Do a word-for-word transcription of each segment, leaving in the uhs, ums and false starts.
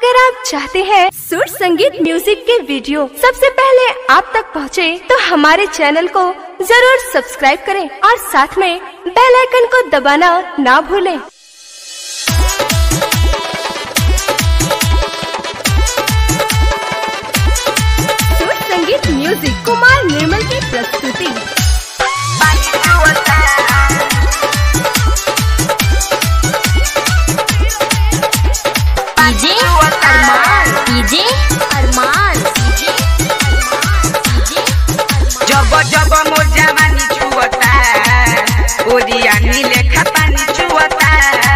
अगर आप चाहते हैं सुर संगीत म्यूजिक के वीडियो सबसे पहले आप तक पहुंचे, तो हमारे चैनल को जरूर सब्सक्राइब करें और साथ में बेल आइकन को दबाना ना भूलें। सुर संगीत म्यूजिक कुमार निर्मल की प्रस्तुति। डीजे अरमान, डीजे अरमान, जब जब मोर जवानी छुअता, ओरियानी लेखा पानी छुअता।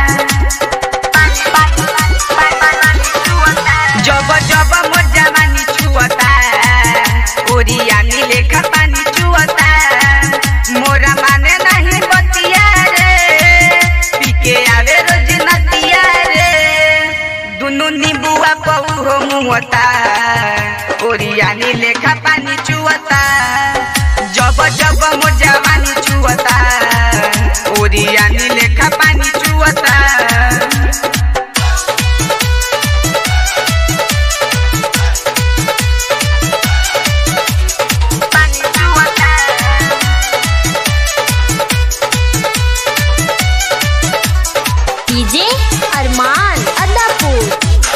जब जब मोर जवानी छुअता, ओरियानी लेखा पानी छुअता। मोरा माने नहीं बतिया रे, पीके आवे रोज नतिया रे। दुनु नींबुआ पऊ हो मुहता, ओरियानी लेखा पानी छुअता। जब जब मोर जवानी छुअता, ओरियानी लेखा पानी छुअता। पानी छुअता। डीजे अरमान अदापुर।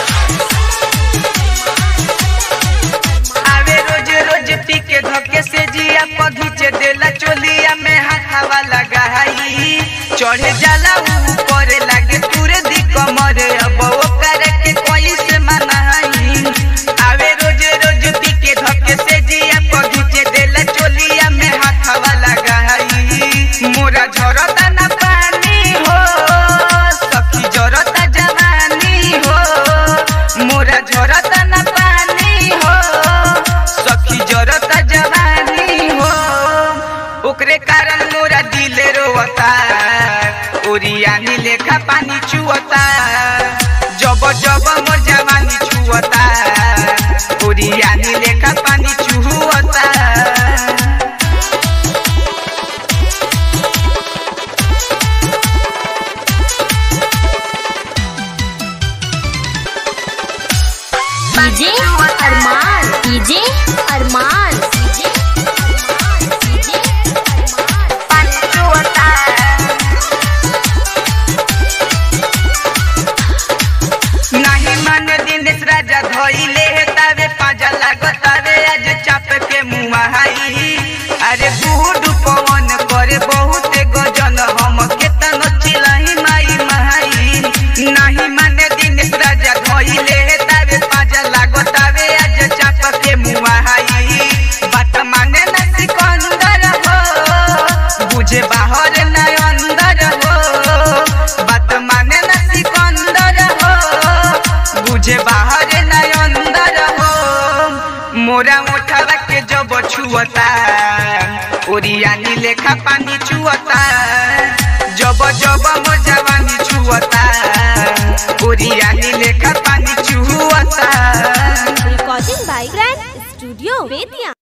आवे रोज रोज पी के धोखे से जिया पघिचे देला चोलिया में हाथावा लगाई। चढ़े जाला ऊपर लागे तुरे दी कमर, अब ओकर के कोई से मनाई। आवे रोज रोज पी के धोखे से जिया पघिचे देला चोलिया में हाथावा लगाई। मोरा झरता ना पानी हो, सखी जरता जवानी हो। मोरा झरता ना पानी हो, सखी जरता जवानी हो। ओकरे कारण मोरा दिल रोता, ओरियानी लेखा पानी छुअता। जब जब मोर जवानी छुअता, ओरियानी लेखा पानी छुअता। DJ Arman, DJ Arman, DJ Arman, DJ Arman. पानी छुअता। नहीं मन दिनेश राजा धोइले तावे पाजा लागतावे आज चाप के मुहाई। अरे बूढ़ पवन करे बहुत गजन, हम केतन चिलाई माई महाई। नहीं मन दिनेश राजा धोइले तावे पाजा लागतावे आज चाप के मुहाई। बात माने न सिकंदर हो, बुझे बाहर न अंदर हो। बात माने न सिकंदर हो, बुझे बाहर न अंदर हो। मोरा उठावा के जब छुअता, ओरियानी लेखा पानी छुअता। जब जब मोर जवानी छुअता, ओरियानी लेखा पानी छुअता। Recording by grand studio Bettiah.